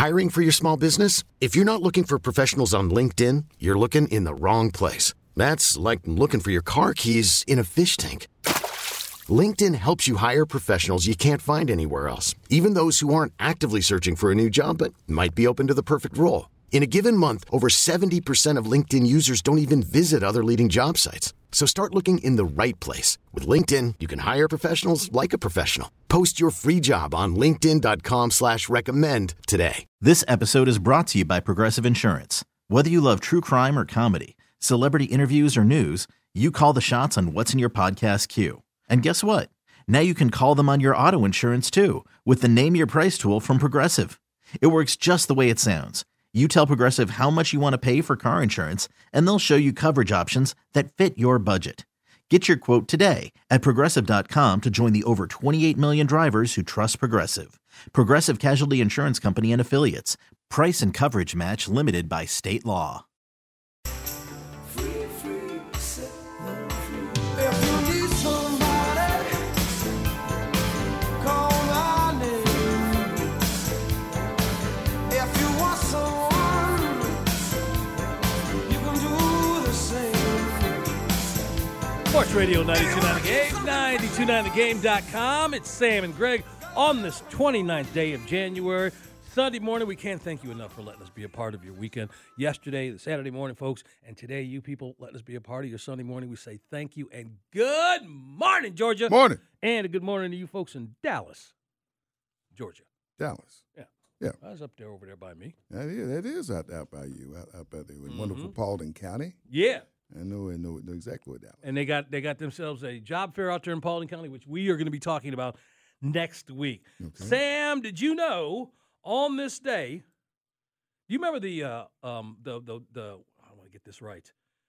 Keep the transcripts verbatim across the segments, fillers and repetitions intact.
Hiring for your small business? If you're not looking for professionals on LinkedIn, you're looking in the wrong place. That's like looking for your car keys in a fish tank. LinkedIn helps you hire professionals you can't find anywhere else, even those who aren't actively searching for a new job but might be open to the perfect role. In a given month, over seventy percent of LinkedIn users don't even visit other leading job sites. So start looking in the right place. With LinkedIn, you can hire professionals like a professional. Post your free job on linkedin dot com slash recommend today. This episode is brought to you by Progressive Insurance. Whether you love true crime or comedy, celebrity interviews or news, you call the shots on what's in your podcast queue. And guess what? Now you can call them on your auto insurance too with the Name Your Price tool from Progressive. It works just the way it sounds. You tell Progressive how much you want to pay for car insurance, and they'll show you coverage options that fit your budget. Get your quote today at progressive dot com to join the over twenty-eight million drivers who trust Progressive. Progressive Casualty Insurance Company and Affiliates. Price and coverage match limited by state law. Sports Radio ninety-two point nine The Game, ninety-two point nine the game dot com. It's Sam and Greg on this twenty-ninth day of January. Sunday morning, we can't thank you enough for letting us be a part of your weekend. Yesterday, the Saturday morning, folks, and today, you people letting us be a part of your Sunday morning. We say thank you and good morning, Georgia. Morning. And a good morning to you folks in Dallas, Georgia. Dallas. Yeah. Yeah. I was up there over there by me. That is, that is out, out by you, out, out by the Mm-hmm. wonderful Paulding County. Yeah. I know, I know, know exactly what Dallas. And they got they got themselves a job fair out there in Paulding County, which we are going to be talking about next week. Okay. Sam, did you know on this day? Do you remember the uh, um the the the I want to get this right,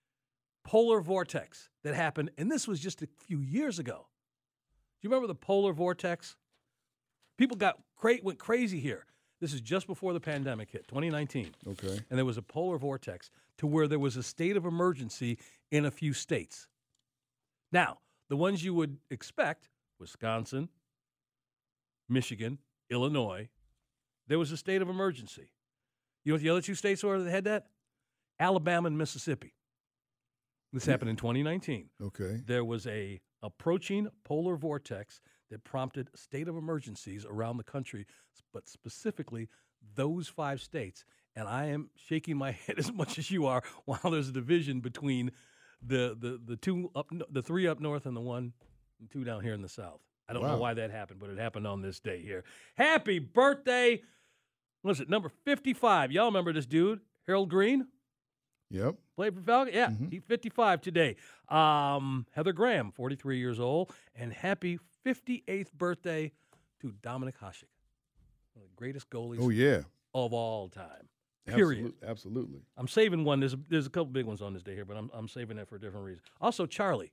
polar vortex that happened, and this was just a few years ago. Do you remember the polar vortex? People got cra- went crazy here. This is just before the pandemic hit, twenty nineteen. Okay. And there was a polar vortex to where there was a state of emergency in a few states. Now, the ones you would expect, Wisconsin, Michigan, Illinois, there was a state of emergency. You know what the other two states were that had that? Alabama and Mississippi. This happened in twenty nineteen. Okay. There was a approaching polar vortex that prompted state of emergencies around the country, but specifically those five states. And I am shaking my head as much as you are while there's a division between the the the two up, the three up north and the one and two down here in the south. I don't Wow. know why that happened, but it happened on this day here. Happy birthday! What is it, number fifty-five? Y'all remember this dude, Harold Green? Yep. Played for Falcon? Yeah, Mhm. he's fifty-five today. Um, Heather Graham, forty-three years old. And happy fifty-eighth birthday to Dominic Hasek, one of the greatest goalies Oh, yeah. of all time. Period. Absolute, absolutely. I'm saving one. There's a, there's a couple big ones on this day here, but I'm I'm saving that for a different reason. Also, Charlie,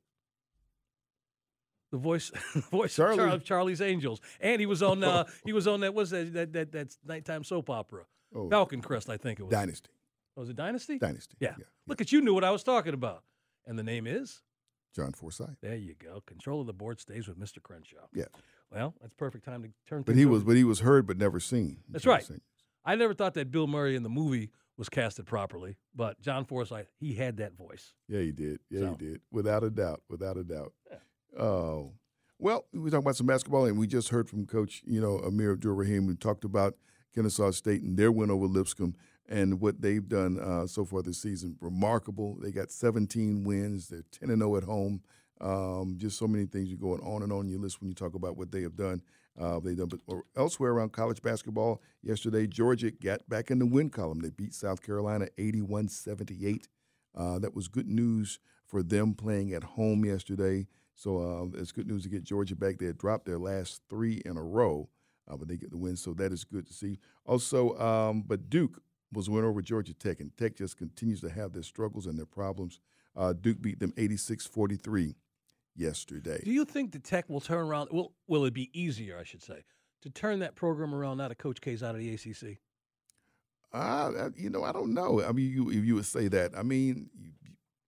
the voice voice Charlie. Charlie. of Charlie's Angels, and he was on uh, he was on that what's that that that that's nighttime soap opera, Oh, Falcon Crest, I think it was. Dynasty. Oh, was it Dynasty? Dynasty. Yeah. yeah. Look at you, knew what I was talking about, and the name is. John Forsythe. There you go. Control of the board stays with Mister Crenshaw. Yeah. Well, that's perfect time to turn. But things he over. was, but he was heard but never seen. That's John right. Senior. I never thought that Bill Murray in the movie was casted properly, but John Forsythe, he had that voice. Yeah, he did. Yeah, So. he did. Without a doubt. Without a doubt. Yeah. Oh. Well, we talking about some basketball, and we just heard from Coach, you know, Amir Abdul-Rahim, who talked about Kennesaw State and their win over Lipscomb and what they've done uh, so far this season. Remarkable. They got seventeen wins. They're ten and oh at home. Um, just so many things. You're going on and on your list when you talk about what they have done. Uh, they done, but elsewhere around college basketball, yesterday Georgia got back in the win column. They beat South Carolina eighty-one seventy-eight. Uh, that was good news for them playing at home yesterday. So uh, it's good news to get Georgia back. They had dropped their last three in a row, uh, but they get the win. So that is good to see. Also, um, but Duke was win over Georgia Tech, and Tech just continues to have their struggles and their problems. Uh, Duke beat them eighty-six forty-three yesterday. Do you think the Tech will turn around? Will will it be easier, I should say, to turn that program around now that Coach K's out of the A C C? Uh, you know, I don't know. I mean, you, if you would say that, I mean, you,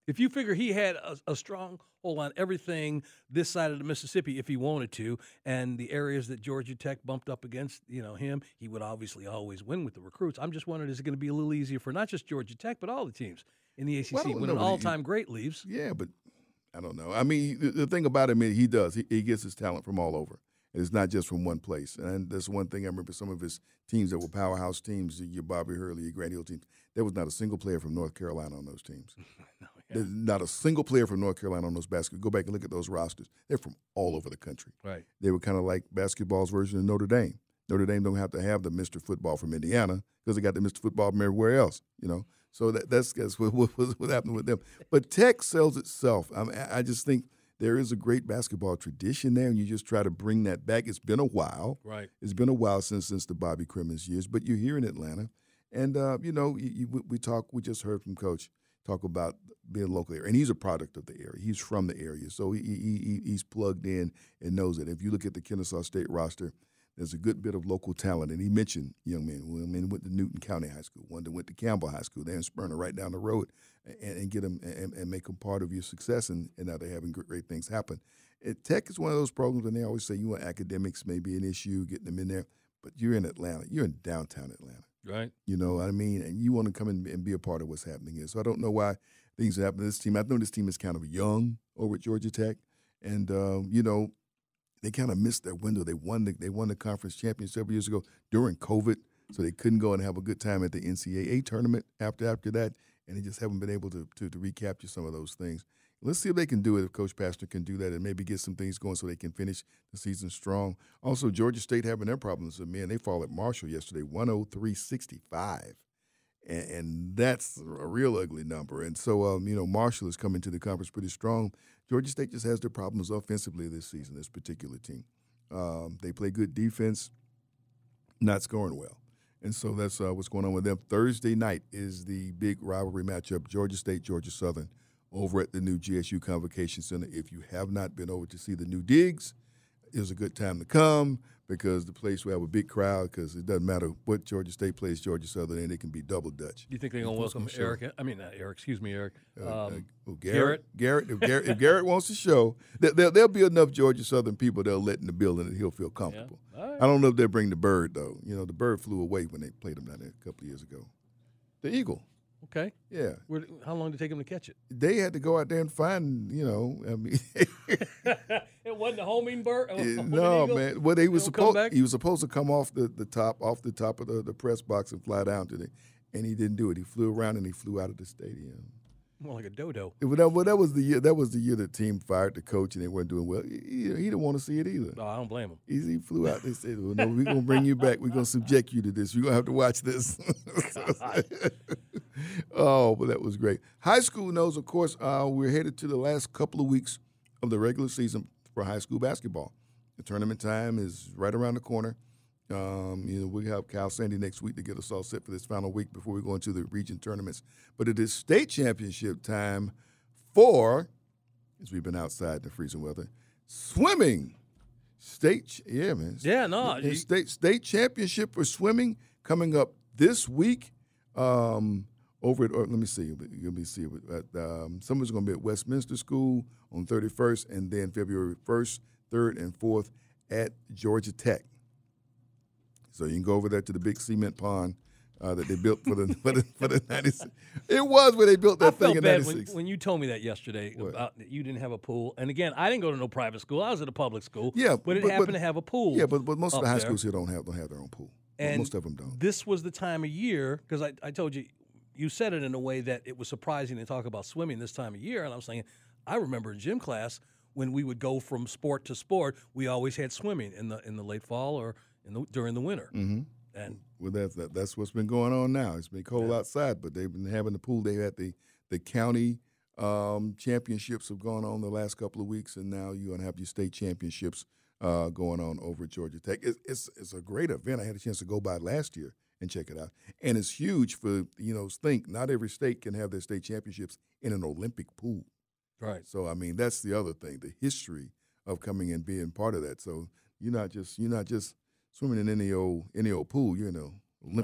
If you figure he had a, a strong hold on everything this side of the Mississippi if he wanted to, and the areas that Georgia Tech bumped up against, you know, him, he would obviously always win with the recruits. I'm just wondering, is it going to be a little easier for not just Georgia Tech, but all the teams in the A C C well, when an all-time great leaves? Yeah, but I don't know. I mean, the, the thing about him is he does. He, he gets his talent from all over. It's not just from one place. And that's one thing I remember some of his teams that were powerhouse teams, your Bobby Hurley, your Grant Hill teams, there was not a single player from North Carolina on those teams. no, yeah. There's not a single player from North Carolina on those basketball. Go back and look at those rosters. They're from all over the country. Right. They were kind of like basketball's version of Notre Dame. Notre Dame don't have to have the Mister Football from Indiana because they got the Mister Football from everywhere else, you know. So that, that's, that's what, what, what happened with them. But Tech sells itself. I mean, I just think there is a great basketball tradition there, and you just try to bring that back. It's been a while. Right. It's been a while since since the Bobby Crimmins years, but you're here in Atlanta. And, uh, you know, you, you, we talk. We just heard from Coach talk about being local area, and he's a product of the area. He's from the area, so he, he, he he's plugged in and knows it. If you look at the Kennesaw State roster, there's a good bit of local talent, and he mentioned young men. Well, men went to Newton County High School, one that went to Campbell High School. They're in Smyrna, right down the road, and, and get them and, and make them part of your success. And, and now they're having great, great things happen. And Tech is one of those programs, and they always say you want academics may be an issue, getting them in there, but you're in Atlanta. You're in downtown Atlanta. Right. You know what I mean? And you want to come in and be a part of what's happening here. So I don't know why things are happening to this team. I know this team is kind of young over at Georgia Tech. And, um, you know, they kind of missed their window. They won the, they won the conference championship several years ago during COVID, so they couldn't go and have a good time at the N C double A tournament after after that, and they just haven't been able to, to, to recapture some of those things. Let's see if they can do it, if Coach Pastner can do that and maybe get some things going so they can finish the season strong. Also, Georgia State having their problems. So, man, they fall at Marshall yesterday, one oh three sixty-five. And, and that's a real ugly number. And so, um, you know, Marshall is coming to the conference pretty strong. Georgia State just has their problems offensively this season, this particular team. Um, they play good defense, not scoring well. And so that's uh, what's going on with them. Thursday night is the big rivalry matchup, Georgia State, Georgia Southern, over at the new G S U Convocation Center. If you have not been over to see the new digs, it's a good time to come because the place will have a big crowd because it doesn't matter what Georgia State plays Georgia Southern, and it can be double Dutch. You think they're going to welcome Eric? I mean, not Eric, excuse me, Eric. Um, uh, uh, well, Garrett, Garrett, if Garrett, if Garrett wants to show, there, there'll be enough Georgia Southern people they'll let in the building that he'll feel comfortable. Yeah. Right. I don't know if they'll bring the bird, though. You know, the bird flew away when they played him down there a couple of years ago. The eagle. Okay. Yeah. Where, how long did it take him to catch it? They had to go out there and find, you know, I mean. It wasn't a homing bird? A homing no, eagle? man. Well, he was supposed he was supposed to come off the, the top off the top of the, the press box and fly down to the, and he didn't do it. He flew around and he flew out of the stadium. More like a dodo. It, well, that, well, that was the year. That was the year the team fired the coach and they weren't doing well. He, he, he didn't want to see it either. No, I don't blame him. He, he flew out. They said, "Well, no, we're gonna bring you back. We're gonna subject you to this. You're gonna have to watch this." Oh, but that was great. High school knows, of course, uh, we're headed to the last couple of weeks of the regular season for high school basketball. The tournament time is right around the corner. Um, you know, we have Cal Sandy next week to get us all set for this final week before we go into the region tournaments. But it is state championship time for, as we've been outside in the freezing weather, swimming. State, yeah, man. Yeah, no. You, state state championship for swimming coming up this week. Um, over at, or let me see, let me see. Um, someone's going to be at Westminster School on thirty-first, and then February first, third, and fourth at Georgia Tech. So you can go over there to the big cement pond uh, that they built for the for the, for the ninety-six. It was where they built that I thing felt in bad ninety-six. when, when you told me that yesterday What? about that you didn't have a pool. And again, I didn't go to no private school. I was at a public school. Yeah, but it but- happened but- to have a pool. Yeah, but but most of the high there. schools here don't have don't have their own pool. And most of them don't. This was the time of year because I, I told you, you said it in a way that it was surprising to talk about swimming this time of year. And I was saying, I remember in gym class when we would go from sport to sport, we always had swimming in the in the late fall or in the, during the winter. Mm-hmm. And Well, that's that, that's what's been going on now. It's been cold Yeah. outside, but they've been having the pool. They had the the county um, championships have gone on the last couple of weeks, and now you're gonna have your state championships uh, going on over at Georgia Tech. It's, it's it's a great event. I had a chance to go by last year and check it out, and it's huge for you know. Think not every state can have their state championships in an Olympic pool. right. So I mean, that's the other thing, the history of coming and being part of that. So you're not just you're not just swimming in any old any old pool. You're in an Olympic Nice one.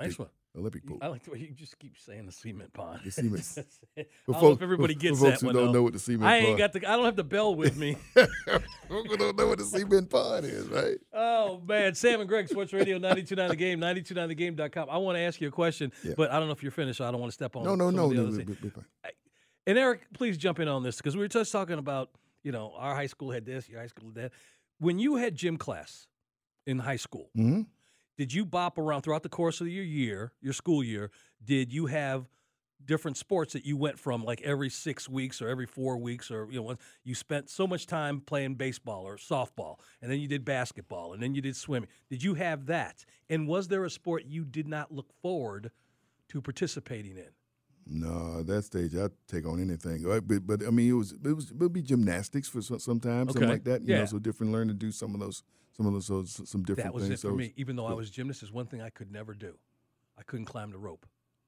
Olympic pool. I like the way you just keep saying the cement pond. The cement. I For don't folk- know if everybody for- gets for folks that who one. don't though. know what the cement I ain't pond- got the. I don't have the bell with me. Folks who don't know what the cement pond is, right? Oh man, Sam and Greg, Sports Radio ninety-two point nine The Game, ninety-two point nine the game dot com. I want to ask you a question, Yeah. but I don't know if you're finished. So I don't want to step on. No, no, some no. of the no, other no, things. be- be fine. And Eric, please jump in on this because we were just talking about, you know, our high school had this, your high school had that. When you had gym class in high school, Mhm. did you bop around throughout the course of your year, your school year? Did you have different sports that you went from like every six weeks or every four weeks or, you know, you spent so much time playing baseball or softball, and then you did basketball, and then you did swimming. Did you have that? And was there a sport you did not look forward to participating in? No, at that stage I'd take on anything. Right? But, but I mean, it was it was it would be gymnastics for some, sometimes, Okay. something like that. You Yeah. know, so different. Learn to do some of those, some of those, those some different That was things. it for so, me. Even though I so- was a gymnast, is one thing I could never do. I couldn't climb the rope.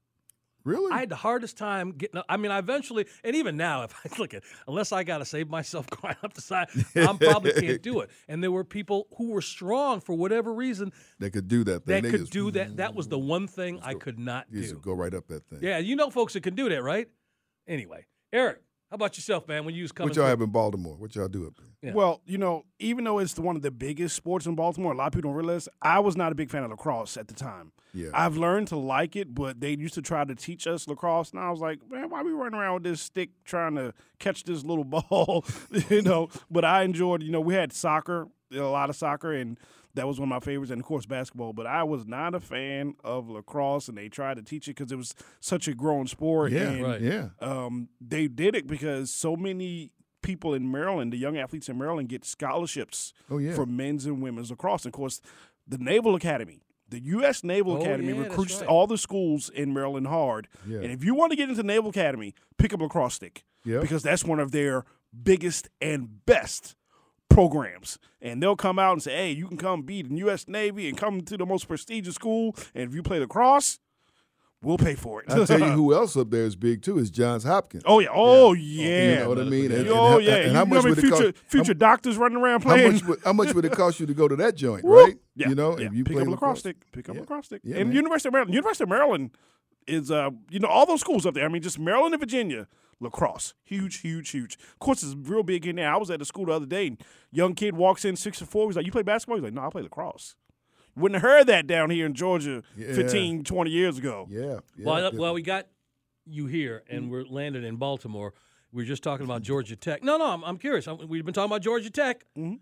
Really? I had the hardest time getting up. I mean, I eventually, and even now, if I look at, unless I got to save myself going up the side, I probably can't do it. And there were people who were strong for whatever reason they could do that thing. that They could just- do that. That was the one thing I go- could not You just do. go right up that thing. Yeah, you know folks that can do that, right? Anyway, Eric, how about yourself, man? When you was coming, What y'all through? have in Baltimore? What y'all do up there? Yeah. Well, you know, even though it's one of the biggest sports in Baltimore, a lot of people don't realize, I was not a big fan of lacrosse at the time. Yeah. I've learned to like it, but they used to try to teach us lacrosse, and I was like, man, why are we running around with this stick trying to catch this little ball, you know? But I enjoyed, you know, we had soccer, a lot of soccer, and that was one of my favorites, and of course basketball. But I was not a fan of lacrosse, and they tried to teach it because it was such a grown sport. Yeah, and, right. yeah. um, they did it because so many people in Maryland, the young athletes in Maryland, get scholarships Oh, yeah. for men's and women's lacrosse. And of course, the Naval Academy, the U S Naval Oh, Academy yeah, that's recruits right. all the schools in Maryland hard. Yeah. And if you want to get into Naval Academy, pick up a lacrosse stick Yep. because that's one of their biggest and best programs. And they'll come out and say, hey, you can come be in the U S Navy and come to the most prestigious school. And if you play lacrosse, we'll pay for it. I'll tell you who else up there is big too is Johns Hopkins. Oh, yeah. Oh, yeah. You know what I mean? And, Oh, and, yeah. And you how know much how many would it future, cost? future doctors running around How playing? much, would, how much would it cost you to go to that joint, Woo! right? Yeah, You know, yeah. if you pick play up a lacrosse lacrosse. stick, pick up Yeah. a lacrosse stick. Yeah, and man. University of Maryland, University of Maryland is, uh, you know, all those schools up there. I mean, just Maryland and Virginia, lacrosse, huge, huge, huge. Of course, it's real big in there. I was at the school the other day, and young kid walks in six or four. He's like, "You play basketball?" He's like, "No, I play lacrosse." Wouldn't have heard that down here in Georgia Yeah. fifteen, twenty years ago. Yeah. yeah Well, yeah. well, we got you here, and we're landed in Baltimore. We were just talking about Georgia Tech. No, no, I'm, I'm curious. I'm, we've been talking about Georgia Tech. Mhm.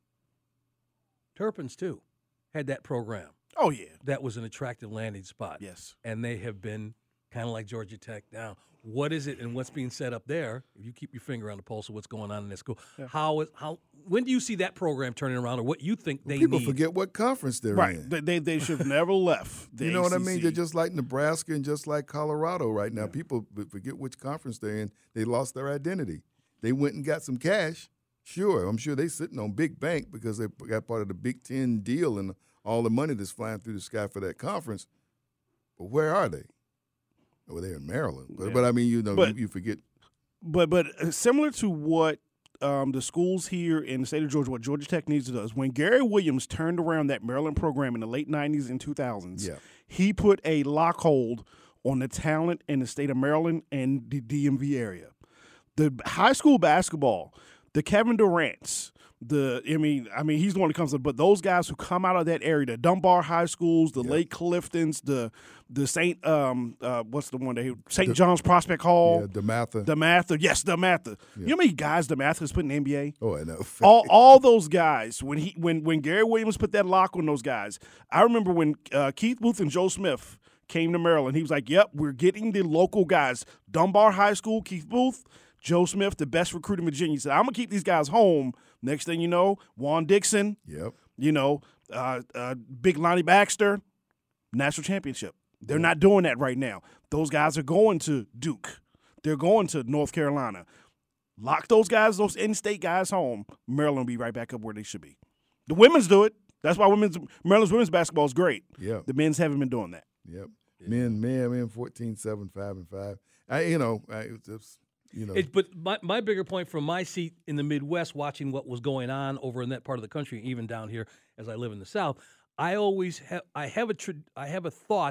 Turpins, too, had that program. Oh yeah, That was an attractive landing spot. yes. And they have been kind of like Georgia Tech now. What is it and what's being set up there? If you keep your finger on the pulse of what's going on in that school, how is how when do you see that program turning around, or what you think they People need? forget what conference they're Right. in. They they, they should have never left. The You know what I A C C. mean? They're just like Nebraska and just like Colorado right now. People b- forget which conference they're in. They lost their identity. They went and got some cash. Sure, I'm sure they're sitting on big bank because they got part of the Big Ten deal and all the money that's flying through the sky for that conference. But where are they? Well, they're in Maryland. But, Yeah. but I mean, you know, But- you, you forget. But but uh, similar to what um, the schools here in the state of Georgia, what Georgia Tech needs to do is when Gary Williams turned around that Maryland program in the late nineties and two thousands, Yeah. he put a lockhold on the talent in the state of Maryland and the D M V area. The high school basketball, the Kevin Durant's, the I mean, I mean, he's the one that comes up, but those guys who come out of that area, the Dunbar High Schools, the Yeah. Lake Cliftons, the the Saint um uh, what's the one that Saint John's Prospect Hall. Yeah, DeMatha. DeMatha, yes, DeMatha. You know how many guys DeMatha has put in the N B A? oh, I know. all, all those guys. When he, when when Gary Williams put that lock on those guys, I remember when uh, Keith Booth and Joe Smith came to Maryland. He was like, "Yep, we're getting the local guys. Dunbar High School, Keith Booth, Joe Smith, the best recruit in Virginia." He said, "I'm gonna keep these guys home." Next thing you know, Juan Dixon, Yep. you know, uh, uh, Big Lonnie Baxter, national championship. They're not doing that right now. Those guys are going to Duke. They're going to North Carolina. Lock those guys, those in-state guys home. Maryland will be right back up where they should be. The women's do it. That's why women's Maryland's women's basketball is great. Yeah. The men's haven't been doing that. Yep. Men, men, men, fourteen, seven, five, and five. I, you know, I, it's, it's, you know. It, but my, my bigger point from my seat in the Midwest, watching what was going on over in that part of the country, even down here as I live in the South, I always have I have a tr- I have a thought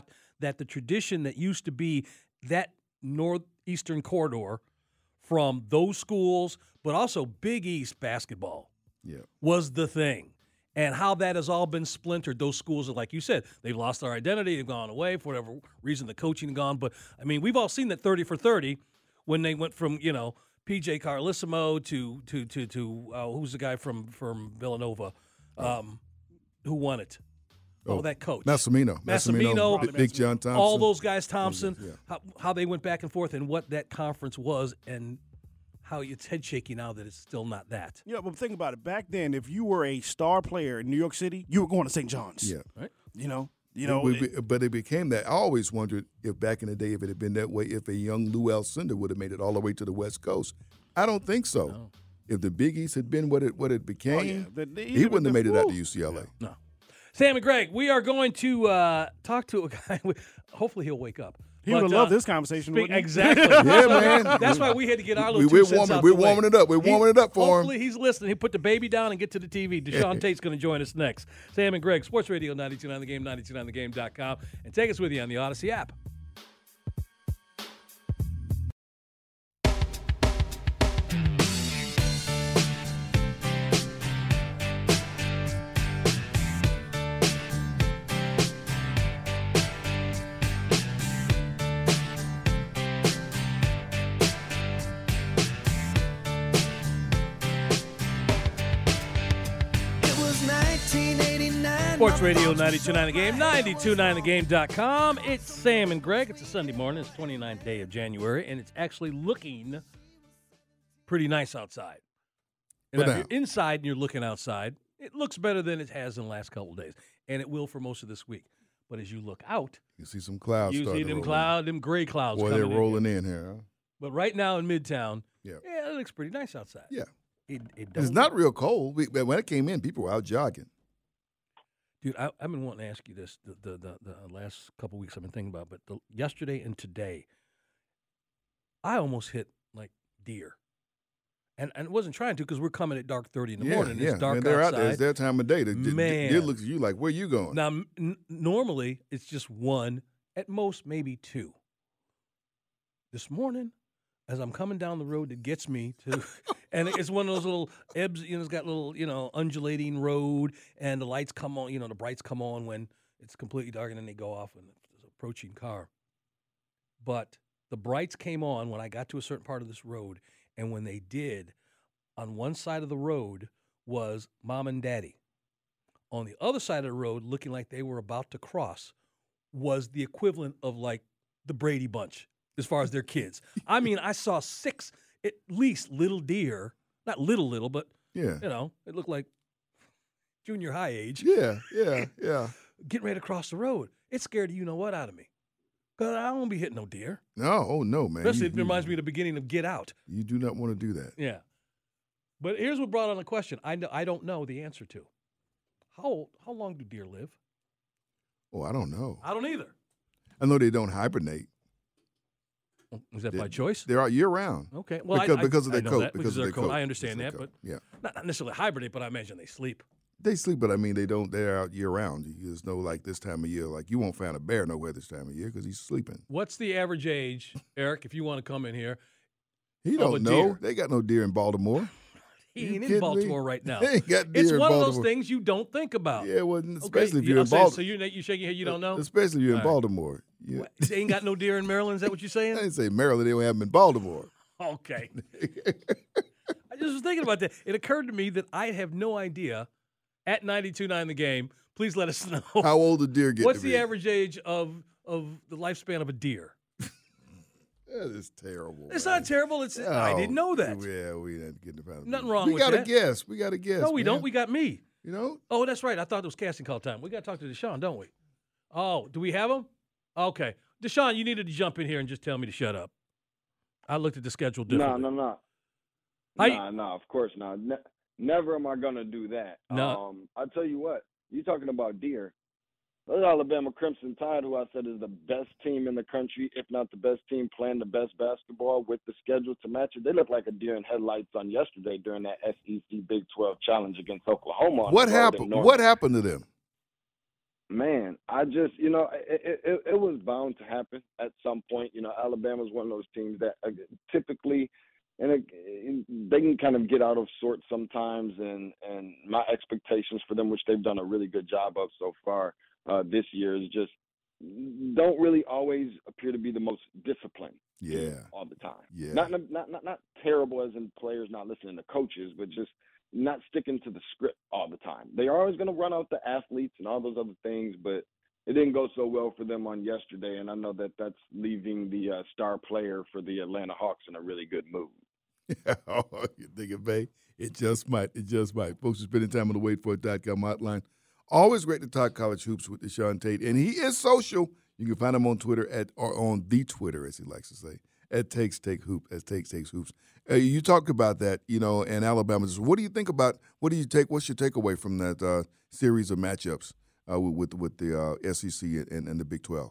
that the tradition that used to be that northeastern corridor from those schools, but also Big East basketball yeah. was the thing. And how that has all been splintered. Those schools are, like you said, they've lost their identity. They've gone away for whatever reason. The coaching has gone. But, I mean, we've all seen that thirty for thirty when they went from, you know, P J Carlissimo to, to, to, to uh, who's the guy from, from Villanova um, who won it? Oh, oh, that coach. Massimino. Massimino. Big, Big John Thompson. All those guys, Thompson, yeah. how, how they went back and forth and what that conference was and how it's head shaky now that it's still not that. Yeah, but think about it. Back then, if you were a star player in New York City, you were going to Saint John's. Yeah. Right? You know? You know, it, it, but it became that. I always wondered if back in the day, if it had been that way, if a young Lou Alcindor would have made it all the way to the West Coast. I don't think so. No. If the Big East had been what it what it became, oh, yeah. the, the, he wouldn't have made the, it out woo. to U C L A. No. Sam and Greg, we are going to uh, talk to a guy. Hopefully he'll wake up. He But, would have uh, loved this conversation. Speak, wouldn't he? exactly. Yeah, man. That's why we had to get our little We- two we're cents warming- out we're the way. warming it up. We're He- warming it up for him. Hopefully he's listening. He put the baby down and get to the T V. Deshaun Tate's going to join us next. Sam and Greg, Sports Radio ninety-two point nine The Game, ninety-two point nine the game dot com, and take us with you on the Odyssey app. Sports Radio ninety-two point nine The Game, ninety-two point nine the game dot com. It's Sam and Greg. It's a Sunday morning. It's the twenty-ninth day of January, and it's actually looking pretty nice outside. And But if now- you're inside and you're looking outside, it looks better than it has in the last couple of days, and it will for most of this week. But as you look out, You see some clouds. you see starting to them roll cloud, them gray clouds in. Boy, they're coming in. rolling in here. Huh? But right now in Midtown, Yeah. yeah, it looks pretty nice outside. Yeah. It, it It's doesn't- not real cold. We, when it came in, people were out jogging. Dude, I, I've been wanting to ask you this the the, the, the last couple weeks I've been thinking about, but the, yesterday and today, I almost hit like deer, and and wasn't trying to because we're coming at dark thirty in the yeah, morning. yeah. It's dark and they're outside. out there. It's their time of day. The, the- Man. deer looks at you like, where you going? Now, m- n- normally it's just one, at most maybe two. This morning, as I'm coming down the road that gets me to, and it's one of those little ebbs, you know, it's got little, you know, undulating road, and the lights come on, you know, the brights come on when it's completely dark, and then they go off when there's an approaching car. But the brights came on when I got to a certain part of this road, and when they did, on one side of the road was Mom and Daddy. On the other side of the road, looking like they were about to cross, was the equivalent of like the Brady Bunch as far as their kids. I mean, I saw six, at least, little deer, not little, little, but, Yeah. you know, it looked like junior high age, Yeah, yeah, yeah. getting ready to cross the road. It scared you know what out of me. Because I won't be hitting no deer. No, oh no, man. Especially You- it reminds me of the beginning of Get Out. You do not want to do that. Yeah. But here's what brought on a question I know, I don't know the answer to. How how long do deer live? Oh, I don't know. I don't either. I know they don't hibernate. Is that They- by choice? They're out year round. Okay. Well, because, I, because of I their know coat. that, Because of their coat. I understand Because that, of but their coat. Yeah. not, not necessarily hibernate, but I imagine they sleep. They sleep, but I mean, they don't. They're out year round. You just know, like this time of year, like you won't find a bear nowhere this time of year because he's sleeping. What's the average age, Eric, if you want to come in here? He Of a don't know. deer. They got no deer in Baltimore. He You ain't in kidding me? Baltimore right now. They ain't got deer It's in one of Baltimore. those things you don't think about. Yeah, well, Okay, especially if you- you're I'm in saying, Baltimore. So you you shaking your head, you don't know? Especially if you're in All right. Baltimore. You, What, they ain't got no deer in Maryland. Is that what you're I saying? didn't say Maryland. They don't have them in Baltimore. Okay. I just was thinking about that. It occurred to me that I have no idea. At ninety-two point nine The Game, please let us know. How old the deer get What's to the be? average age of of the lifespan of a deer? That is terrible. It's man. not terrible. It's I Oh, didn't know that. Yeah, we didn't get the final. Nothing wrong we with got that. to guess. We got to guess. No, we man. don't. We got me. You know? Oh, that's right. I thought it was casting call time. We got to talk to Deshaun, don't we? Oh, do we have him? Okay. Deshaun, you needed to jump in here and just tell me to shut up. I looked at the schedule No, differently. no, no. How you- Nah, nah, of course not. Ne- never am I going to do that. No. Um, I'll tell you what. You talking about deer. Those Alabama Crimson Tide, who I said is the best team in the country, if not the best team playing the best basketball with the schedule to match it. They look like a deer in headlights on yesterday during that S E C Big twelve challenge against Oklahoma. on What the road in happened? Norman. What happened to them? Man, I just, you know, it, it, it was bound to happen at some point. You know, Alabama's one of those teams that uh, typically, and it, they can kind of get out of sorts sometimes. And, and my expectations for them, which they've done a really good job of so far uh, this year, is just don't really always appear to be the most disciplined. Yeah. All the time. Yeah. Not, not, not, not terrible as in players not listening to coaches, but just not sticking to the script all the time. They are always going to run out the athletes and all those other things, but it didn't go so well for them on yesterday, and I know that that's leaving the uh, star player for the Atlanta Hawks in a really good mood. Oh, you think it may? It just might. It just might. Folks are spending time on the wait for it dot com hotline. Always great to talk college hoops with Deshaun Tate, and he is social. You can find him on Twitter at or on the Twitter, as he likes to say, at Takes Take Hoop, as Takes Takes Hoops. Uh, you talked about that, you know, and Alabama. What do you think about? What do you take? What's your takeaway from that uh, series of matchups uh, with with the uh, S E C and, and the Big twelve?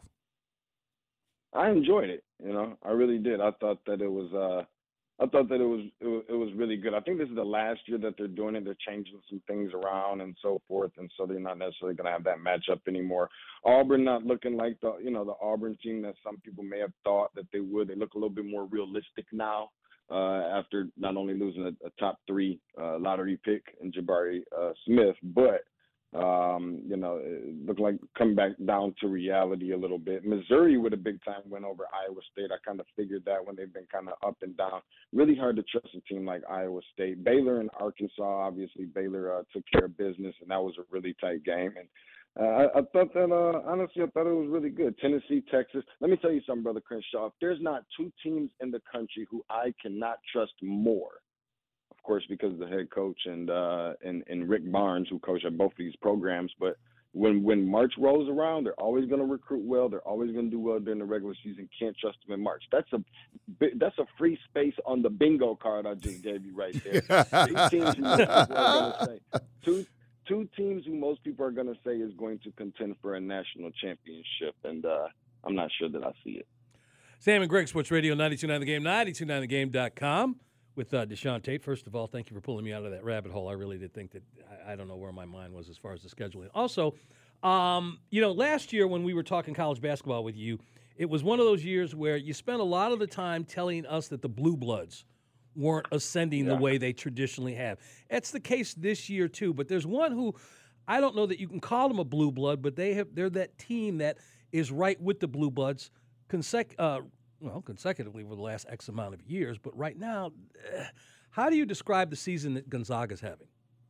I enjoyed it. You know, I really did. I thought that it was. Uh, I thought that it was, it was it was really good. I think this is the last year that they're doing it. They're changing some things around and so forth, and so they're not necessarily going to have that matchup anymore. Auburn not looking like the you know the Auburn team that some people may have thought that they would. They look a little bit more realistic now uh, after not only losing a, a top three uh, lottery pick in Jabari uh, Smith, but Um, you know, it looked like coming back down to reality a little bit. Missouri with a big time win over Iowa State. I kind of figured that when they've been kind of up and down. Really hard to trust a team like Iowa State. Baylor and Arkansas, obviously Baylor uh, took care of business, and that was a really tight game. And uh, I, I thought that, uh, honestly, I thought it was really good. Tennessee, Texas. Let me tell you something, Brother Crenshaw. If there's not two teams in the country who I cannot trust more, of course, because of the head coach and uh, and and Rick Barnes, who coached at both of these programs. But when when March rolls around, they're always going to recruit well. They're always going to do well during the regular season. Can't trust them in March. That's a that's a free space on the bingo card I just gave you right there. Two teams who most people are going to say two two teams who most people are going to say is going to contend for a national championship, and uh, I'm not sure that I see it. Sam and Greg, Sports Radio ninety-two point nine The Game, ninety-two point nine the game dot com. With uh, Deshaun Tate. First of all, thank you for pulling me out of that rabbit hole. I really did think that I, I don't know where my mind was as far as the scheduling. Also, um, you know, last year when we were talking college basketball with you, it was one of those years where you spent a lot of the time telling us that the Blue Bloods weren't ascending yeah. the way they traditionally have. That's the case this year too. But there's one who I don't know that you can call them a Blue Blood, but they have they're that team that is right with the Blue Bloods. Consec- uh, Well, consecutively for the last X amount of years. But right now, uh, how do you describe the season that Gonzaga's having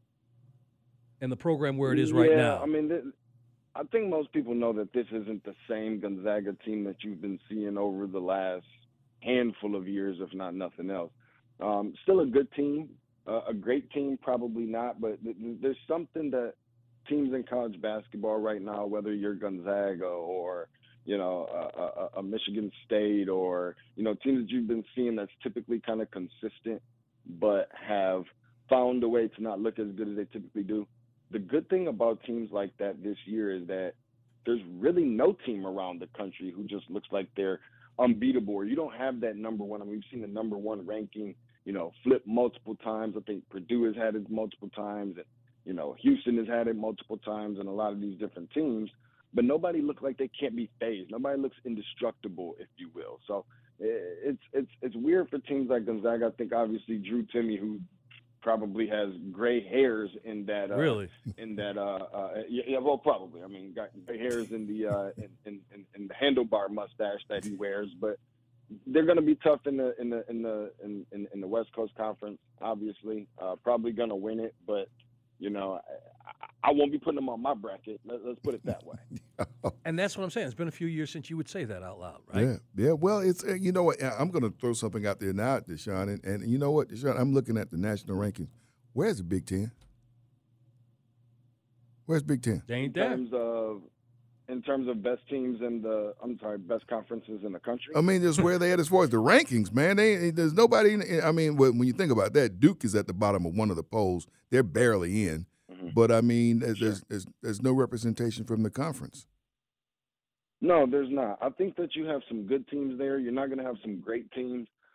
and the program where it is right yeah, now? I mean, th- I think most people know that this isn't the same Gonzaga team that you've been seeing over the last handful of years, if not nothing else. Um, still a good team, uh, a great team, probably not. But th- th- there's something that teams in college basketball right now, whether you're Gonzaga or – you know, a, a, a Michigan State or, you know, teams that you've been seeing that's typically kind of consistent but have found a way to not look as good as they typically do. The good thing about teams like that this year is that there's really no team around the country who just looks like they're unbeatable. Or you don't have that number one. I mean, we've seen the number one ranking, you know, flip multiple times. I think Purdue has had it multiple times, and, you know, Houston has had it multiple times, and a lot of these different teams. But nobody looks like they can't be phased. Nobody looks indestructible, if you will. So it's it's it's weird for teams like Gonzaga. I think obviously Drew Timme, who probably has gray hairs in that uh, really in that uh, uh yeah, yeah well probably I mean got gray hairs in the uh in, in, in, in the handlebar mustache that he wears. But they're going to be tough in the in the in the in, in, in the West Coast Conference. Obviously, uh, probably going to win it, but. You know, I, I won't be putting them on my bracket. Let, let's put it that way. And that's what I'm saying. It's been a few years since you would say that out loud, right? Yeah, yeah. Well, it's uh, you know what? I'm going to throw something out there now, Deshaun, and, and you know what, Deshaun? I'm looking at the national rankings. Where's the Big Ten? Where's Big Ten? They ain't in there. terms of in terms of best teams in the I'm sorry, best conferences in the country. I mean, just where they at as far as the rankings, man. They, there's nobody. In, I mean, when you think about that, Duke is at the bottom of one of the polls. They're barely in. Mm-hmm. But I mean, there's, sure. there's, there's there's no representation from the conference. No, there's not. I think that you have some good teams there. You're not going to have some great teams.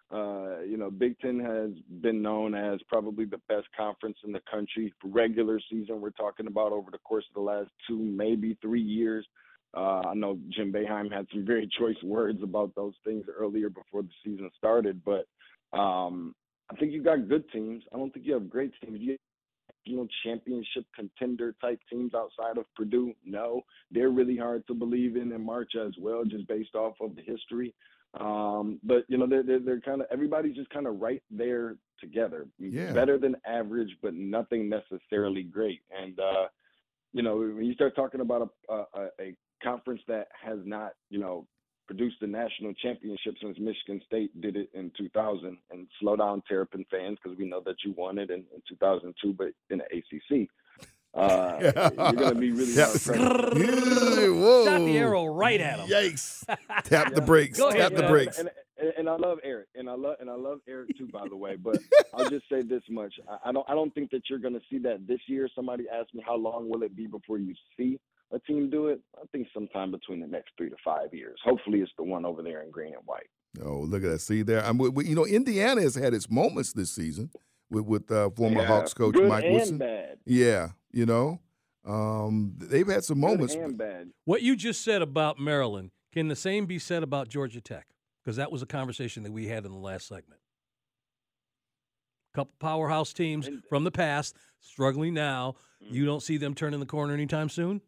Uh, you know, Big Ten has been known as probably the best conference in the country. Regular season, we're talking about over the course of the last two, maybe three years. Uh, I know Jim Boeheim had some very choice words about those things earlier before the season started, but um, I think you got good teams. I don't think you have great teams. You have, you know, championship contender type teams outside of Purdue. No, they're really hard to believe in in March as well, just based off of the history. Um, but you know, they're they're, they're kind of everybody's just kind of right there together. Yeah. Better than average, but nothing necessarily great. And uh, you know, when you start talking about a, a, a conference that has not, you know, produced a national championship since Michigan State did it in two thousand, and slow down Terrapin fans because we know that you won it in, in two thousand two, but in the A C C. Uh, you're going to be really Yep. hard pressed. Whoa. Shot the arrow right at him. Yikes. Tap the brakes. Go Tap ahead, the man. brakes. And, and, and I love Eric, and I love and I love Eric too, by the way. But I'll just say this much: I, I don't I don't think that you're going to see that this year. Somebody asked me how long will it be before you see a team do it. I think sometime between the next three to five years. Hopefully, it's the one over there in green and white. Oh, look at that. See there? I'm, you know, Indiana has had its moments this season with, with uh, former Yeah, Hawks coach good Mike and Woodson. bad. Yeah, you know, um, they've had some moments. Good and bad. What you just said about Maryland, can the same be said about Georgia Tech? Because that was a conversation that we had in the last segment. Couple powerhouse teams And- from the past struggling now. Mm-hmm. You don't see them turning the corner anytime soon?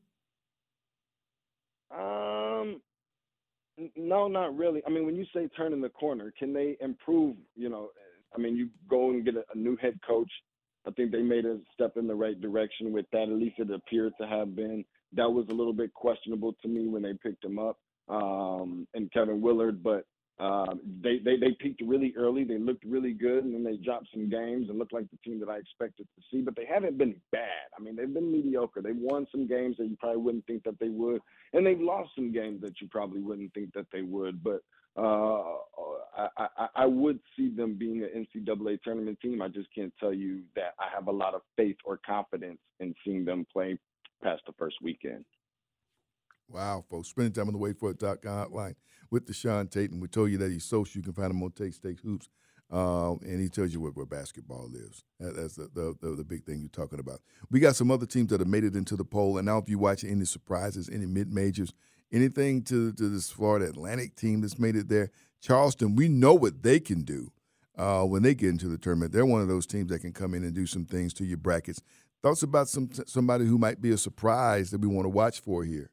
Um, n- no, not really. I mean, when you say turning the corner, can they improve? You know, I mean, you go and get a, a new head coach. I think they made a step in the right direction with that. At least it appeared to have been. That was a little bit questionable to me when they picked him up, um, and Kevin Willard. But um, they, they they peaked really early. They looked really good, and then they dropped some games and looked like the team that I expected to see. But they haven't been bad. I mean, they've been mediocre. They've won some games that you probably wouldn't think that they would, and they've lost some games that you probably wouldn't think that they would. But uh, I, I, I would see them being an N C double A tournament team. I just can't tell you that I have a lot of faith or confidence in seeing them play past the first weekend. Wow, folks. Spending time on the Wait For It dot com hotline with Deshaun Tate. And we told you that he's social. You can find him on Tate Stakes Hoops. Uh, and he tells you where, where basketball lives. That, that's the, the, the, the big thing you're talking about. We got some other teams that have made it into the poll. And now if you watch any surprises, any mid-majors, anything to, to this Florida Atlantic team that's made it there, Charleston, we know what they can do uh, when they get into the tournament. They're one of those teams that can come in and do some things to your brackets. Thoughts about some somebody who might be a surprise that we want to watch for here?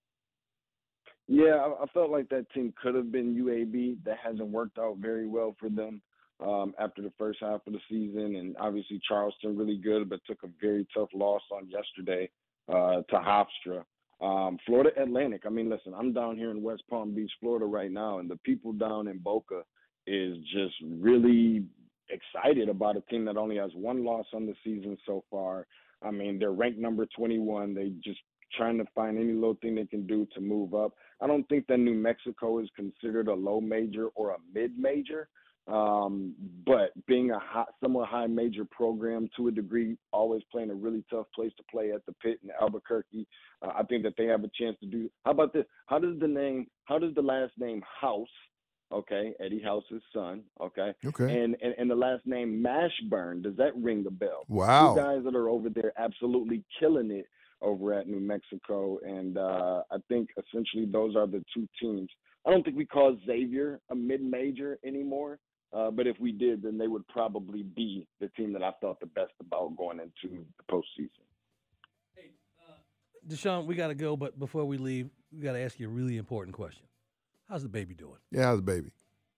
Yeah, I, I felt like that team could have been U A B. That hasn't worked out very well for them um, after the first half of the season. And obviously Charleston really good, but took a very tough loss on yesterday uh, to Hofstra. Um, Florida Atlantic, I mean, listen, I'm down here in West Palm Beach, Florida right now, and the people down in Boca is just really excited about a team that only has one loss on the season so far. I mean, they're ranked number twenty-one. They just trying to find any little thing they can do to move up. I don't think that New Mexico is considered a low major or a mid-major, um, but being a high, somewhat high major program to a degree, always playing a really tough place to play at the Pit in Albuquerque, uh, I think that they have a chance to do. How about this? How does the name, how does the last name House, okay, Eddie House's son, okay, Okay. and, and, and the last name Mashburn, does that ring a bell? Wow. Two guys that are over there absolutely killing it over at New Mexico, and uh, I think essentially those are the two teams. I don't think we call Xavier a mid-major anymore, uh, but if we did, then they would probably be the team that I felt the best about going into the postseason. Hey, uh, Deshaun, we got to go, but before we leave, we got to ask you a really important question. How's the baby doing? Yeah, how's the baby?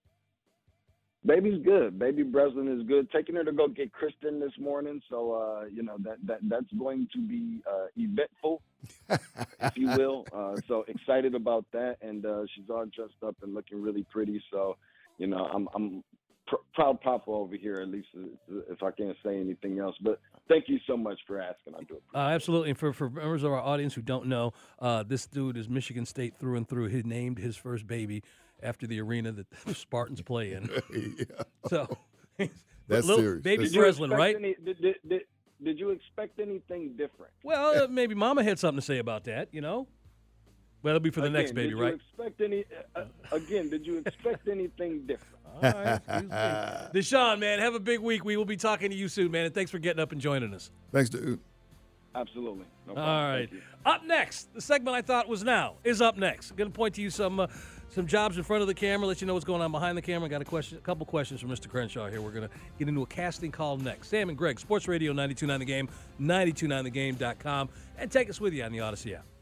Baby's good. Baby Breslin is good. Taking her to go get Kristen this morning, so uh, you know that, that that's going to be uh, eventful, if you will. Uh, so excited about that, and uh, she's all dressed up and looking really pretty. So, you know, I'm I'm pr- proud papa over here, at least if I can't say anything else. But thank you so much for asking. I do appreciate Uh, absolutely. And for, for members of our audience who don't know, uh, this dude is Michigan State through and through. He named his first baby after the arena that the Spartans play in. Yeah. So That's little serious. baby That's Did you Breslin, expect right? Any, did, did, did, did you expect anything different? Well, uh, maybe Mama had something to say about that, you know? Well, it'll be for the Again, next baby, did right? You expect any? Uh, again, did you expect anything different? All right. Excuse me. Deshaun, man, have a big week. We will be talking to you soon, man, and thanks for getting up and joining us. Thanks, dude. Absolutely. No problem. All right. Up next, the segment I thought was now is up next. I'm going to point to you some uh, some jobs in front of the camera, let you know what's going on behind the camera. Got a question, a couple questions from Mister Crenshaw here. We're going to get into a casting call next. Sam and Greg, Sports Radio ninety-two point nine The Game, ninety-two point nine the game dot com, and take us with you on the Odyssey app.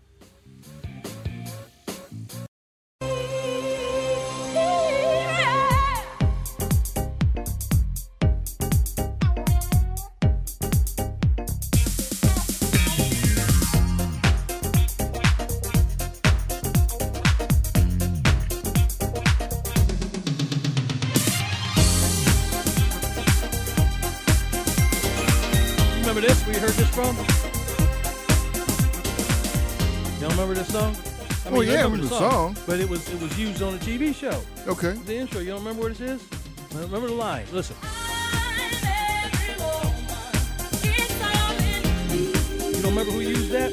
Remember this? Where you heard this from? You don't remember this song? I Oh, you yeah, I remember remember the song. But it was it was used on a T V show. Okay. The intro. You don't remember what this is? Remember the line. Listen. You don't remember who used that?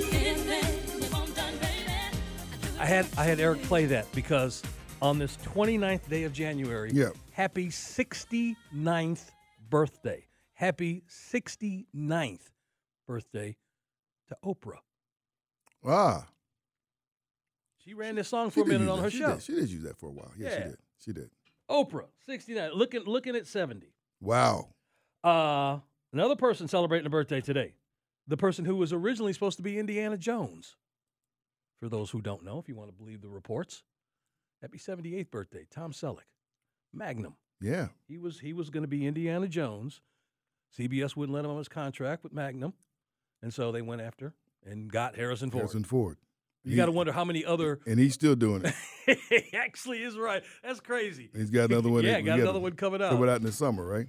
I had I had Eric play that because on this twenty-ninth day of January, Yeah. happy sixty-ninth birthday. Happy sixty-ninth birthday to Oprah. Ah. She ran this song for a She did minute use on that. her she show. Did. She did use that for a while. Yeah, Yeah. she did. She did. Oprah, sixty-nine, looking looking at seventy. Wow. Uh, another person celebrating a birthday today. The person who was originally supposed to be Indiana Jones. For those who don't know, if you want to believe the reports. Happy seventy-eighth birthday, Tom Selleck. Magnum. Yeah. He was he was going to be Indiana Jones. C B S wouldn't let him on his contract with Magnum. And so they went after and got Harrison Ford. Harrison Ford. You He- got to wonder how many other. And he's still doing it. He actually is right. That's crazy. He's got another one. Yeah, we got another one coming out. Coming out in the summer, right?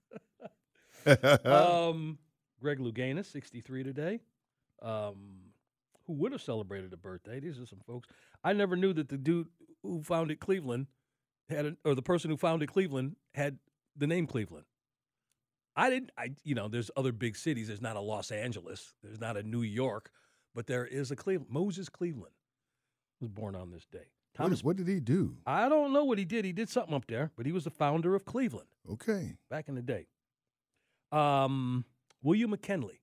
um, Greg Louganis, sixty-three today. Um, who would have celebrated a birthday? These are some folks. I never knew that the dude who founded Cleveland had, a, or the person who founded Cleveland had the name Cleveland. I didn't. I you know, there's other big cities. There's not a Los Angeles. There's not a New York, but there is a Cleveland. Moses Cleveland was born on this day. what, Thomas. what did he do? I don't know what he did. He did something up there, but he was the founder of Cleveland Okay. back in the day. Um, William McKinley.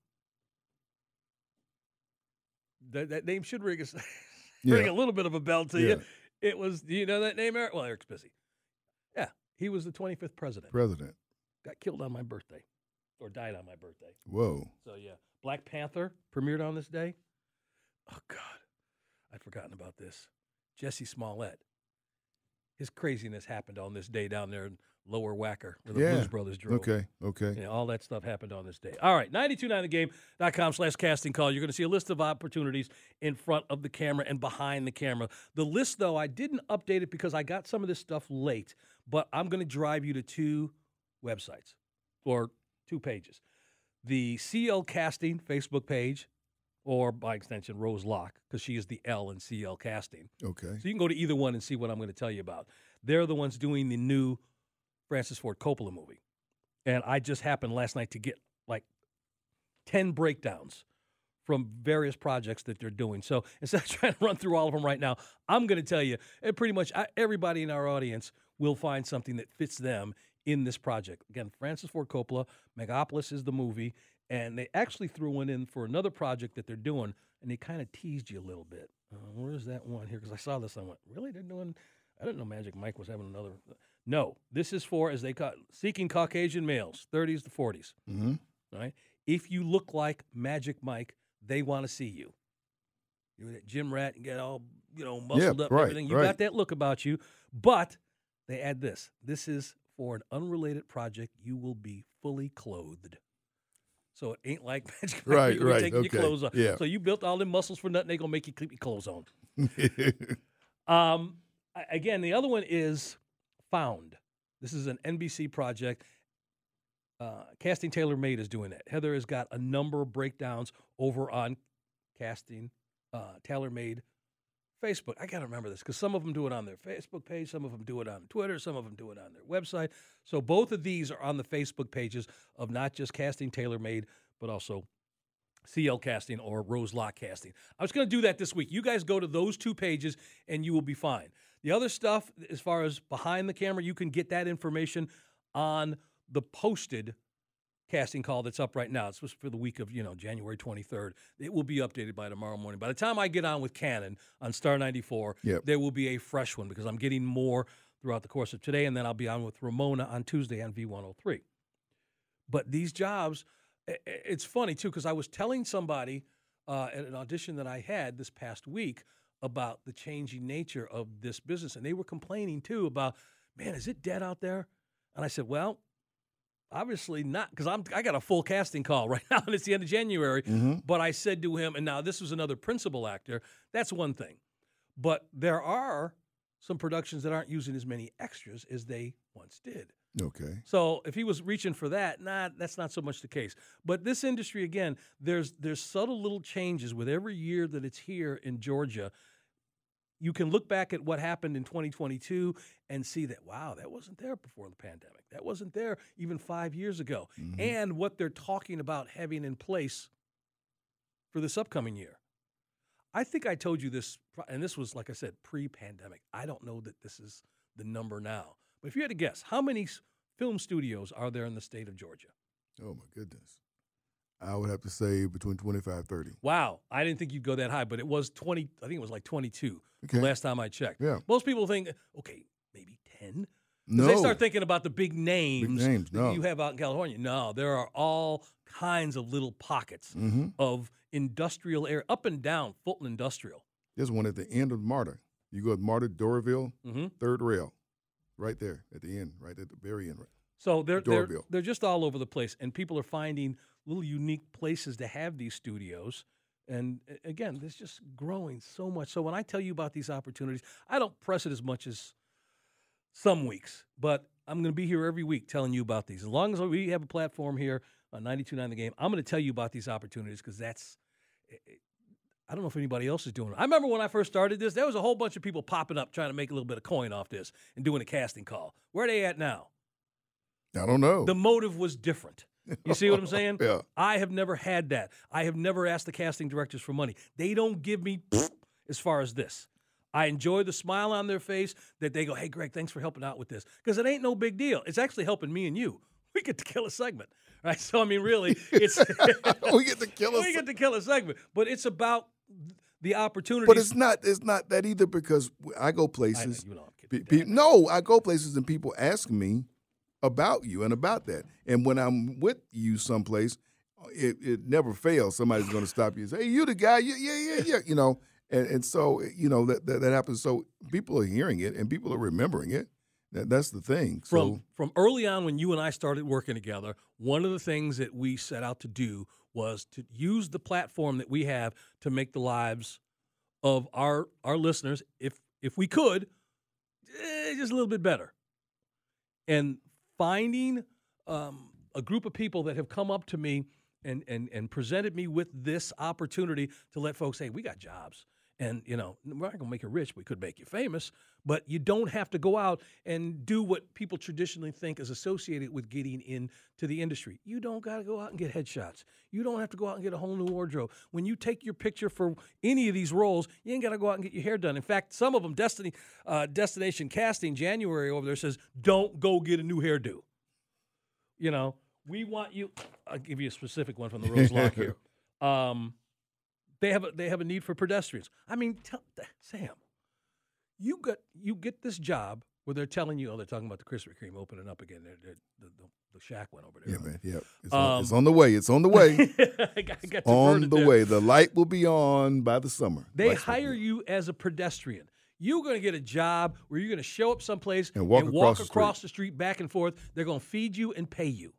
That, that name should ring a, ring Yeah. a little bit of a bell to Yeah. you. It was, do you know that name, Eric? Well, Eric's busy. Yeah, he was the twenty-fifth president. President. Got killed on my birthday, or died on my birthday. Whoa. So, yeah. Black Panther premiered on this day. Oh, God. I'd forgotten about this. Jesse Smollett. His craziness happened on this day down there in Lower Wacker, where the Yeah. Blues Brothers drove. Okay. Okay. Yeah, all that stuff happened on this day. All right, ninety-two point nine the game dot com slash casting call. You're going to see a list of opportunities in front of the camera and behind the camera. The list, though, I didn't update it because I got some of this stuff late, but I'm going to drive you to two websites or two pages. The C L Casting Facebook page, or by extension, Rose Locke, because she is the L in C L Casting. Okay. So you can go to either one and see what I'm going to tell you about. They're the ones doing the new Francis Ford Coppola movie. And I just happened last night to get like ten breakdowns from various projects that they're doing. So instead of trying to run through all of them right now, I'm going to tell you, and pretty much I, everybody in our audience will find something that fits them in this project. Again, Francis Ford Coppola, Megapolis is the movie, and they actually threw one in for another project that they're doing, and they kind of teased you a little bit. Uh, where is that one here? Because I saw this, and I went, really? They're doing, I didn't know Magic Mike was having another. No, this is for, as they call it, seeking Caucasian males, thirties to forties. Mm-hmm. All right? If you look like Magic Mike, they want to see you. You're that gym rat and get all, you know, muscled Yeah, up right, and everything. You right. got that look about you. But they add this. This is for an unrelated project. You will be fully clothed. So it ain't like Magic Mike. Right, You're gonna right, take okay, your clothes off. yeah. So you built all them muscles for nothing. They're going to make you keep your clothes on. Um, I- again, the other one is Found. This is an N B C project. Uh, Casting Tailor Made is doing it. Heather has got a number of breakdowns over on Casting uh, Tailor Made Facebook. I got to remember this because some of them do it on their Facebook page, some of them do it on Twitter, some of them do it on their website. So both of these are on the Facebook pages of not just Casting Tailor Made, but also C L Casting or Rose Locke Casting. I was going to do that this week. You guys go to those two pages and you will be fine. The other stuff, as far as behind the camera, you can get that information on the posted casting call that's up right now. It's supposed for the week of, you know, January twenty-third. It will be updated by tomorrow morning. By the time I get on with Cannon on Star ninety-four, yep. there will be a fresh one because I'm getting more throughout the course of today, and then I'll be on with Ramona on Tuesday on V one oh three. But these jobs, it's funny, too, because I was telling somebody uh, at an audition that I had this past week about the changing nature of this business, and they were complaining, too, about, man, is it dead out there? And I said, well, obviously not, because I'm I got a full casting call right now, and it's the end of January. Mm-hmm. But I said to him, and now this was another principal actor, that's one thing. But there are some productions that aren't using as many extras as they once did. Okay. So if he was reaching for that, nah, that's not so much the case. But this industry, again, there's there's subtle little changes with every year that it's here in Georgia. You can look back at what happened in twenty twenty-two and see that, wow, that wasn't there before the pandemic. That wasn't there even five years ago. Mm-hmm. And what they're talking about having in place for this upcoming year. I think I told you this, and this was, like I said, pre-pandemic. I don't know that this is the number now. But if you had to guess, how many film studios are there in the state of Georgia? Oh, my goodness. I would have to say between twenty-five, thirty. Wow. I didn't think you'd go that high, but it was twenty. I think it was like twenty-two Okay. last time I checked. Yeah. Most people think, okay, maybe ten. No. They start thinking about the big names, Big names, that no. you have out in California. No, there are all kinds of little pockets Mm-hmm. of industrial area, up and down Fulton Industrial. There's one at the end of MARTA. You go to MARTA, Doraville, Mm-hmm. third rail, right there at the end, right at the very end. So they're, they're, Doraville. they're just all over the place, and people are finding little unique places to have these studios. And uh, again, this just growing so much. So when I tell you about these opportunities, I don't press it as much as some weeks, but I'm going to be here every week telling you about these. As long as we have a platform here on ninety-two point nine The Game, I'm going to tell you about these opportunities because that's – I don't know if anybody else is doing it. I remember when I first started this, there was a whole bunch of people popping up trying to make a little bit of coin off this and doing a casting call. Where are they at now? I don't know. The motive was different. You see what I'm saying? Yeah. I have never had that. I have never asked the casting directors for money. They don't give me as far as this. I enjoy the smile on their face that they go, hey, Greg, thanks for helping out with this. Because it ain't no big deal. It's actually helping me and you. We get to kill a segment. Right? So, I mean, really, it's we get to kill a we get to kill a segment. But it's about the opportunity. But it's not it's not that either because I go places. I, you know, pe- pe- no, I go places and people ask me about you and about that. And when I'm with you someplace, it, it never fails. Somebody's going to stop you and say, hey, you the guy? Yeah, yeah, yeah, yeah. You know, and, and so, you know, that, that, that happens. So people are hearing it and people are remembering it. That, that's the thing. So, From, from early on when you and I started working together, one of the things that we set out to do was to use the platform that we have to make the lives of our our listeners, if if we could, eh, just a little bit better. And finding um, a group of people that have come up to me and, and and presented me with this opportunity to let folks say, we got jobs. And, you know, we're not going to make you rich. We could make you famous. But you don't have to go out and do what people traditionally think is associated with getting into the industry. You don't got to go out and get headshots. You don't have to go out and get a whole new wardrobe. When you take your picture for any of these roles, you ain't got to go out and get your hair done. In fact, some of them, Destiny, uh, Destination Casting January over there says, don't go get a new hairdo. You know, we want you – I'll give you a specific one from the Rose Lock here. Um, they have a, they have a need for pedestrians. I mean, tell, Sam, you got you get this job where they're telling you, oh, they're talking about the Krispy Kreme opening up again. They're, they're, the, the, the Shack one over there. yeah, man, yeah. It's, Um, on, it's on the way. It's on the way. I got, I got on diverted the there. way. The light will be on by the summer. They Light's hire will be- you as a pedestrian. You're going to get a job where you're going to show up someplace And walk across the across the street back and forth. They're going to feed you and pay you.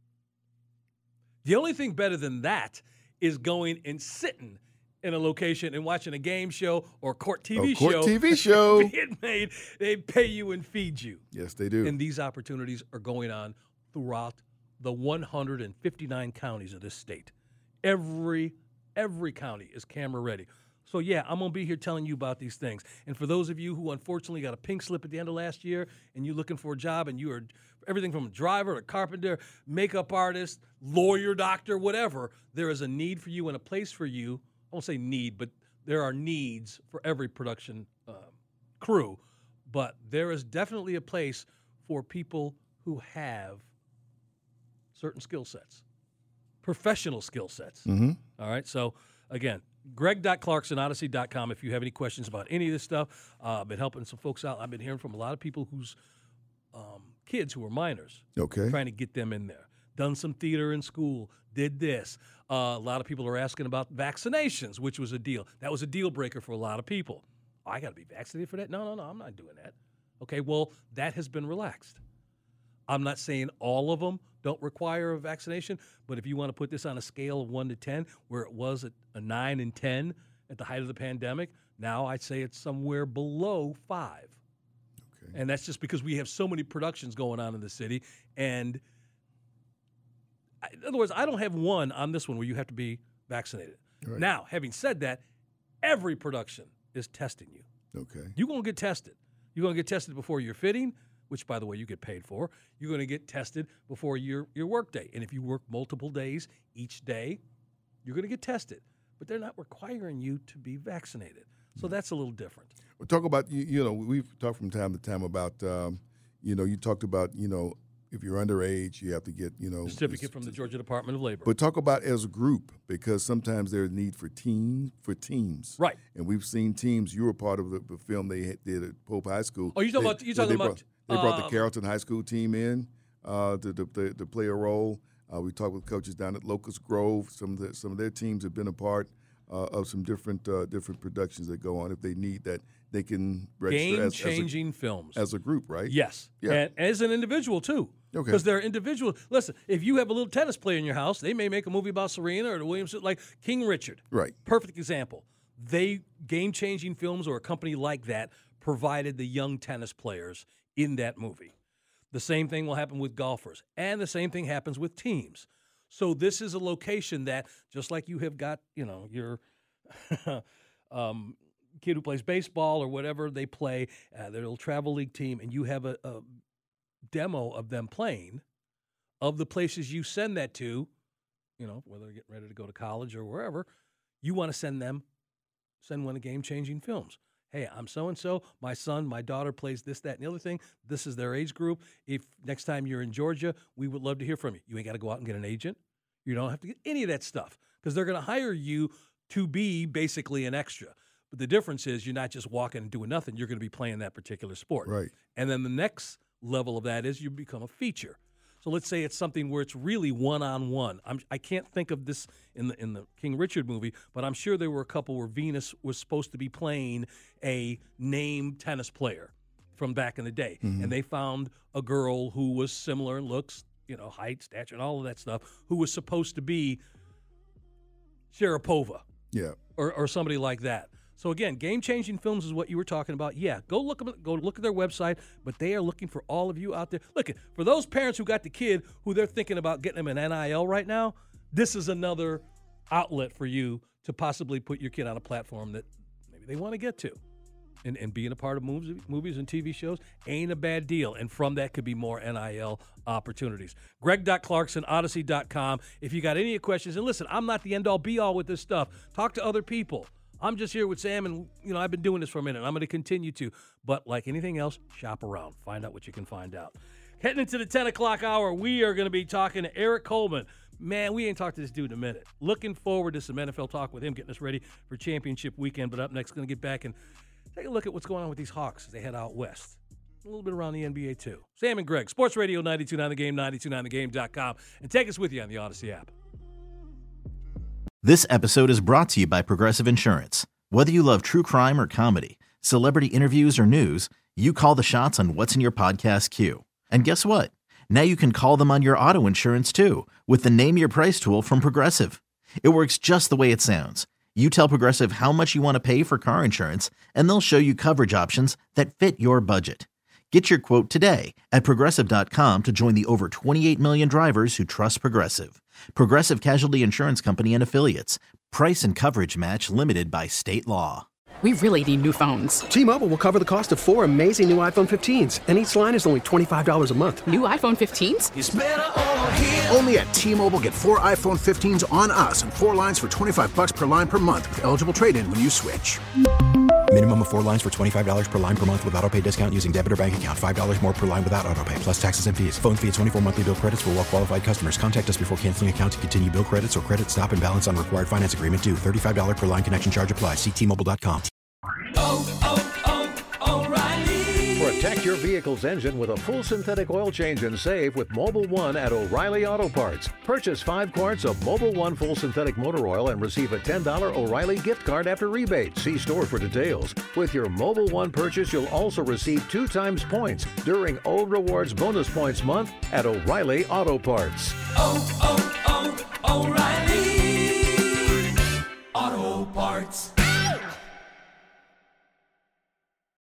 The only thing better than that is going and sitting in a location and watching a game show or court T V A court show. T V show. being made. They pay you and feed you. Yes, they do. And these opportunities are going on throughout the one hundred fifty-nine counties of this state. Every every county is camera ready. So, yeah, I'm going to be here telling you about these things. And for those of you who unfortunately got a pink slip at the end of last year and you're looking for a job and you are everything from a driver, a carpenter, makeup artist, lawyer, doctor, whatever, there is a need for you and a place for you. I won't say need, but there are needs for every production um, crew but there is definitely a place for people who have certain skill sets, professional skill sets. Mm-hmm. All right. So, again, greg dot clarkson odyssey dot com if you have any questions about any of this stuff. Uh, I've been helping some folks out. I've been hearing from a lot of people whose um, kids who are minors, okay, trying to get them in there. Done some theater in school, did this. Uh, a lot of people are asking about vaccinations, which was a deal. That was a deal breaker for a lot of people. Oh, I got to be vaccinated for that? No, no, no, I'm not doing that. Okay, well, that has been relaxed. I'm not saying all of them don't require a vaccination, but if you want to put this on a scale of one to ten, where it was at a nine and ten at the height of the pandemic, now I'd say it's somewhere below five. Okay. And that's just because we have so many productions going on in the city. And in other words, I don't have one on this one where you have to be vaccinated. Right. Now, having said that, every production is testing you. Okay. You're going to get tested. You're going to get tested before your fitting, which, by the way, you get paid for. You're going to get tested before your, your work day. And if you work multiple days each day, you're going to get tested. But they're not requiring you to be vaccinated. So that's a little different. We'll talk about, you, you know, we've talked from time to time about, um, you know, you talked about, you know, if you're underage, you have to get, you know. A certificate from the Georgia Department of Labor. But talk about as a group, because sometimes there's need for team, for teams. Right. And we've seen teams, you were part of the, the film they did at Pope High School. Oh, you're talking they, about, you're talking they about. Brought, they brought um, the Carrollton High School team in uh, to, to, to, to play a role. Uh, we talked with coaches down at Locust Grove. Some of, the, some of their teams have been a part uh, of some different uh, different productions that go on. If they need that, they can register as, game-changing as a, films. As a group, right? Yes. Yeah. And as an individual, too. Okay. Because they're individual. Listen, if you have a little tennis player in your house, they may make a movie about Serena or the Williams, like King Richard. Right. Perfect example. They, game-changing films or a company like that, provided the young tennis players in that movie. The same thing will happen with golfers. And the same thing happens with teams. So this is a location that, just like you have got, you know, your um, kid who plays baseball or whatever they play, uh, their little travel league team, and you have a, a demo of them playing, of the places you send that to, you know, whether they're getting ready to go to college or wherever, you want to send them, send one of game-changing films. Hey, I'm so-and-so, my son, my daughter plays this, that, and the other thing. This is their age group. If next time you're in Georgia, we would love to hear from you. You ain't got to go out and get an agent. You don't have to get any of that stuff because they're going to hire you to be basically an extra. But the difference is you're not just walking and doing nothing. You're going to be playing that particular sport. Right. And then the next level of that is you become a feature. So let's say it's something where it's really one-on-one. I'm, I can't think of this in the in the King Richard movie, but I'm sure there were a couple where Venus was supposed to be playing a named tennis player from back in the day. Mm-hmm. And they found a girl who was similar in looks, you know, height, stature, and all of that stuff, who was supposed to be Sharapova. Yeah. Or, or somebody like that. So again, game-changing films is what you were talking about. Yeah, go look at go look at their website, but they are looking for all of you out there. Look, for those parents who got the kid who they're thinking about getting them an N I L right now, this is another outlet for you to possibly put your kid on a platform that maybe they want to get to. And, and being a part of movies, movies and T V shows ain't a bad deal. And from that could be more N I L opportunities. greg dot clarkson odyssey dot com. If you got any questions, and listen, I'm not the end-all, be-all with this stuff. Talk to other people. I'm just here with Sam, and, you know, I've been doing this for a minute. I'm going to continue to. But like anything else, shop around. Find out what you can find out. Heading into the ten o'clock hour, we are going to be talking to Eric Coleman. Man, we ain't talked to this dude in a minute. Looking forward to some N F L talk with him, getting us ready for championship weekend. But up next, going to get back and take a look at what's going on with these Hawks as they head out west. A little bit around the N B A, too. Sam and Greg, Sports Radio ninety-two point nine The Game, ninety-two point nine the game dot com. And take us with you on the Odyssey app. This episode is brought to you by Progressive Insurance. Whether you love true crime or comedy, celebrity interviews or news, you call the shots on what's in your podcast queue. And guess what? Now you can call them on your auto insurance too with the Name Your Price tool from Progressive. It works just the way it sounds. You tell Progressive how much you want to pay for car insurance, and they'll show you coverage options that fit your budget. Get your quote today at Progressive dot com to join the over twenty-eight million drivers who trust Progressive. Progressive Casualty Insurance Company and Affiliates. Price and coverage match limited by state law. We really need new phones. T-Mobile will cover the cost of four amazing new iPhone fifteens, and each line is only twenty-five dollars a month. New iPhone fifteens? It's better over here. Only at T-Mobile, get four iPhone fifteens on us and four lines for twenty-five bucks per line per month with eligible trade-in when you switch. Minimum of four lines for twenty-five dollars per line per month with autopay discount using debit or bank account. five dollars more per line without autopay, plus taxes and fees. Phone fee at twenty-four monthly bill credits for well-qualified customers. Contact us before canceling account to continue bill credits or credit stop and balance on required finance agreement due. thirty-five dollars per line connection charge applies. See T Mobile dot com. Oh, oh, oh, O'Reilly. Protect your vehicle's engine with a full synthetic oil change and save with Mobil one at O'Reilly Auto Parts. Purchase five quarts of Mobil one full synthetic motor oil and receive a ten dollars O'Reilly gift card after rebate. See store for details. With your Mobil one purchase, you'll also receive two times points during O Rewards Bonus Points Month at O'Reilly Auto Parts. Oh, oh, oh, O'Reilly.